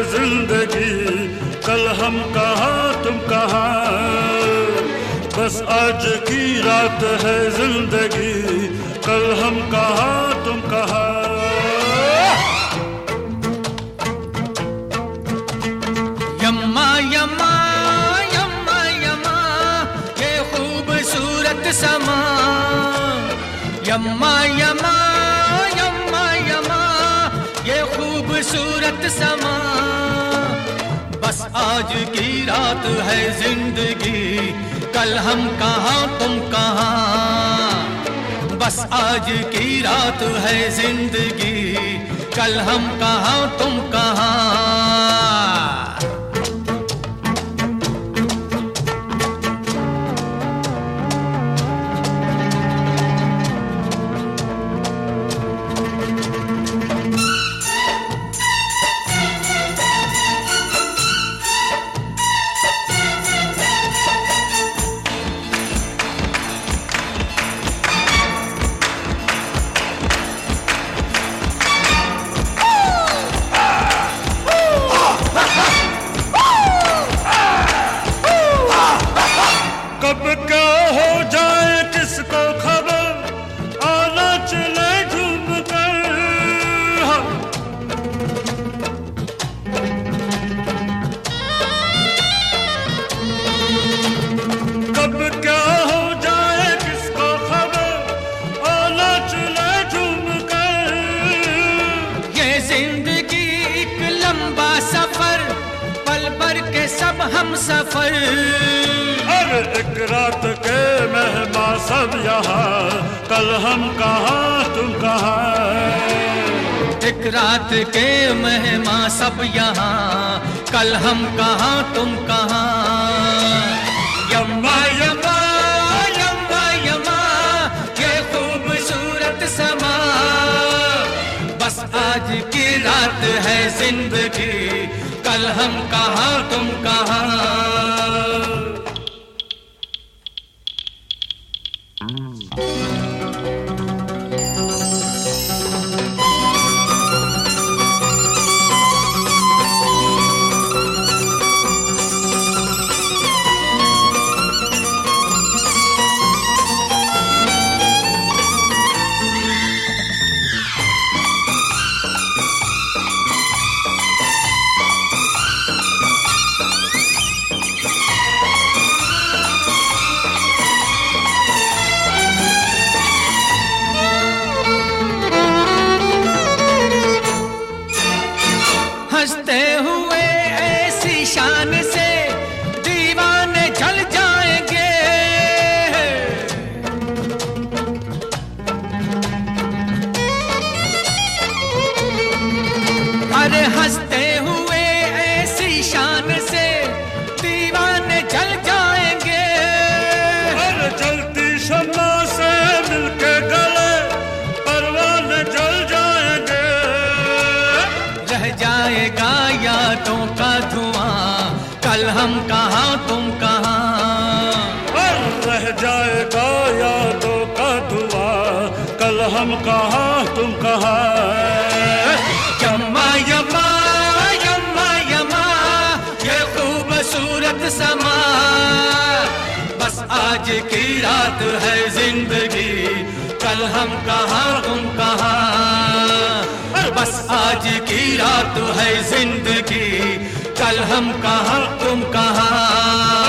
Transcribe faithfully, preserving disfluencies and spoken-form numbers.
जिंदगी, कल हम कहाँ तुम कहाँ। बस आज की रात है जिंदगी, कल हम कहाँ तुम कहाँ। यम्मा यम्मा यम्मा यम्मा ये खूबसूरत समा। यम्मा यम्मा यम्मा यम्मा ये खूबसूरत समा। बस आज की रात है जिंदगी, कल हम कहाँ तुम कहाँ। बस आज की रात है जिंदगी, कल हम कहाँ तुम कहाँ। कब क्या हो जाए किसको खबर, आना चले झूम कर। कब क्या हो जाए किसको खबर, आना चले झूम कर। ये जिंदगी एक लंबा सफर, पल भर के सब हम सफर। एक रात के मेहमान सब यहाँ, कल हम कहाँ तुम कहाँ। एक रात के मेहमान सब यहाँ, कल हम कहाँ तुम कहाँ। यम्मा यम्मा यम्मा यम्मा ये खूबसूरत समा। बस आज की रात है जिंदगी, कल हम कहाँ तुम कहाँ। हंसते हुए ऐसी शान से दीवाने जल जाएंगे। अरे हंसते हुए ऐसी शान से दीवाने जल जाएंगे। अरे जलती शम्मा से मिलके गले परवाने जल जाएंगे। रह जाएगा यादों का धुआं, कल हम कहाँ तुम कहाँ। रह जाएगा यादों का धुआं, कल हम कहाँ तुम कहाँ। यम्मा यम्मा यम्मा यम्मा ये खूबसूरत समा। बस आज की रात है जिंदगी, कल हम कहाँ तुम कहाँ। बस आज की रात है जिंदगी, कल हम कहाँ तुम कहाँ।